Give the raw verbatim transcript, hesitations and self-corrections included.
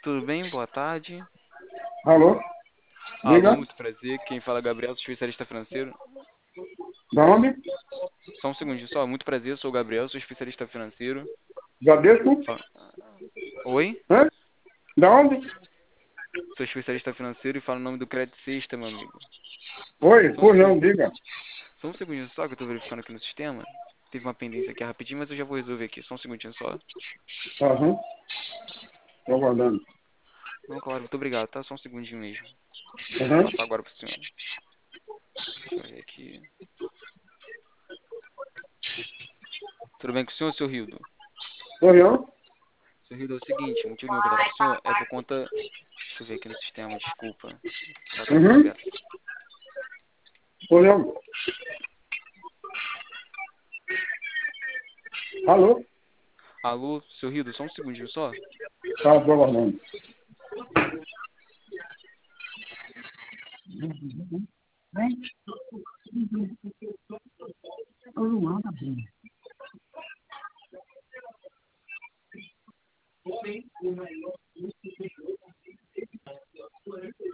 Tudo bem? Boa tarde. Alô? Alô, Diga. muito prazer. Quem fala é Gabriel, sou especialista financeiro. Da onde? Só um segundinho só. Muito prazer, sou o Gabriel, sou especialista financeiro. Bradesco? Fala- Oi? Hã? Da onde? Sou especialista financeiro e falo o nome do Credit Sexta, meu amigo. Oi, Só um pois não, segundo. diga. Só um segundinho só que eu tô verificando aqui no sistema. Teve uma pendência aqui rapidinho, mas eu já vou resolver aqui. Só um segundinho só. Aham, tô aguardando. Não, claro, muito obrigado, tá? Só um segundinho mesmo. Vou Aham. passar agora pro senhor. Deixa eu ver aqui. Tudo bem com o senhor, seu Rildo? Pois não? Seu Rildo, é o seguinte, o motivo do meu contato com o senhor é por conta. Deixa eu ver aqui no sistema, desculpa. Tá com a tela Uhum. aberta. Pois não? Alô? Alô, seu Rildo, só um segundinho só. Tá, tô aguardando.